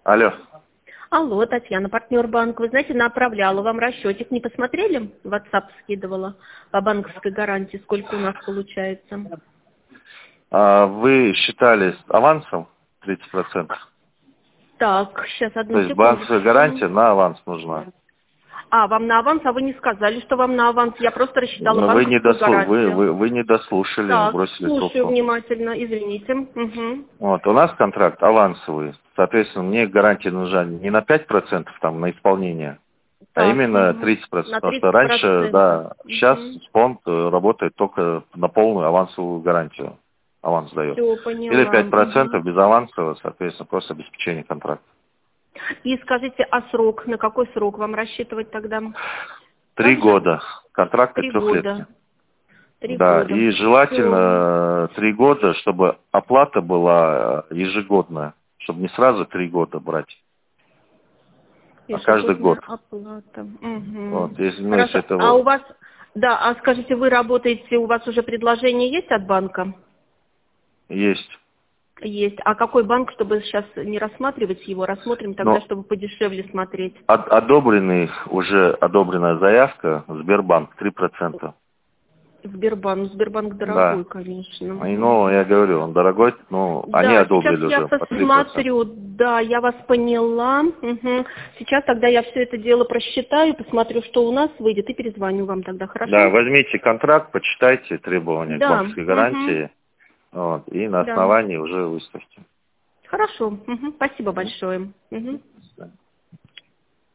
Алло. Алло, Татьяна, партнер банка. Вы знаете, направляла вам расчетик. Не посмотрели? В WhatsApp скидывала по банковской гарантии, сколько у нас получается. Вы считали авансом 30%? Так, сейчас То одну есть банковская гарантия секундочку. на аванс нужна. А, вам на аванс, а вы не сказали, что вам на аванс. Я просто рассчитала Но банковскую гарантию. вы не дослушали, Так, бросили слушаю трубку. внимательно, извините. Угу. Вот, у нас контракт авансовый. Соответственно, мне гарантия нужна не на 5% там на исполнение, а Так, именно угу. 30%. На Потому что раньше, 30%. да, сейчас Угу. фонд работает только на полную авансовую гарантию. Аванс дает. Все, Или поняла. 5% Угу. без авансового, соответственно, просто обеспечение контракта. И скажите, а срок? На какой срок вам рассчитывать тогда? 3 Также года. Контракты 3 трехлетки. года. 3 Да, года. и Все. желательно 3 года, чтобы оплата была ежегодная, чтобы не сразу 3 года брать, а каждый Ежегодная год. оплата. Угу. Вот, если, ну, если Хорошо. это А у вот. вас, да, а скажите, вы работаете, у вас уже предложение есть от банка? Есть. Есть. А какой банк, чтобы сейчас не рассматривать его, рассмотрим тогда, Но чтобы подешевле смотреть? уже одобренная заявка, Сбербанк, 3%. Сбербанк Да. дорогой, конечно. И, ну, я говорю, он дорогой, но они Да, сейчас одобрили я уже по 3%. посмотрю, да, я вас поняла. Мгм. Сейчас тогда я все это дело просчитаю, посмотрю, что у нас выйдет, и перезвоню вам тогда, Да, хорошо? возьмите контракт, почитайте требования к Да, банковской мгм. гарантии, вот, и на Да. основании уже выставьте. Хорошо, мгм. Спасибо большое. Мгм. До свидания.